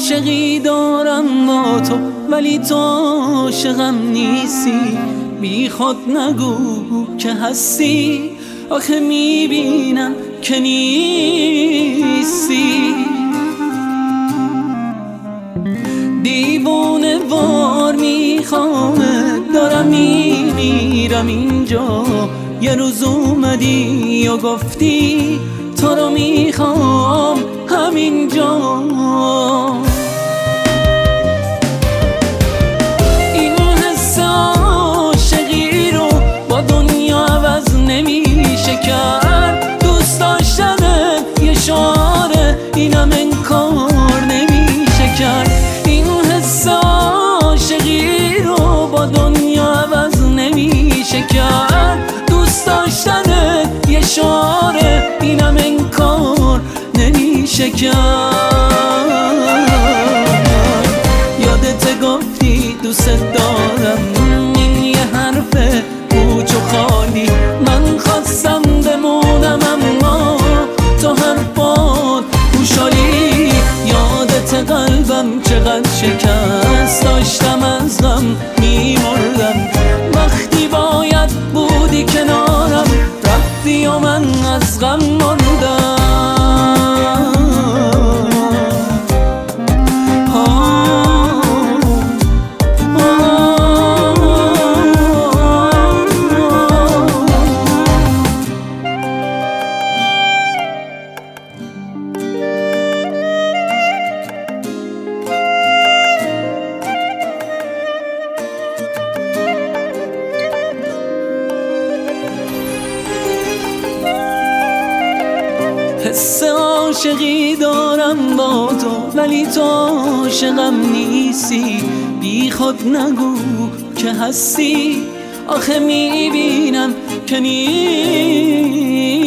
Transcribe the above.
عاشقی دارم با تو ولی تو عاشقم نیستی. بی خود نگو که هستی، آخه میبینم که نیستی. دیوانه وار میخوامه، دارم میمیرم اینجا. یه روز اومدی و گفتی تو رو میخوام همینجا. این حس عاشقی رو با دنیا عوض نمیشه کرد. دوست داشتن یه شعاره، اینم انکار نمیشه کرد. این حس عاشقی رو با دنیا عوض نمیشه کرد. دوست داشتن یه شعاره، اینم انکار نمیشه کرد. یادت گفتی دوست دارم، این یه حرف پوچ و خالی. من خواستم بمونم اما تو حرفات خوشحالی. یادت قلبم چقدر شکست، داشتم از غم میمردم. وقتی باید بودی کنارم، رفتی و من از غم مردم. حس عاشقی دارم با تو ولی تو عاشقم نیستی. بی خود نگو که هستی، آخه میبینم که نیستی.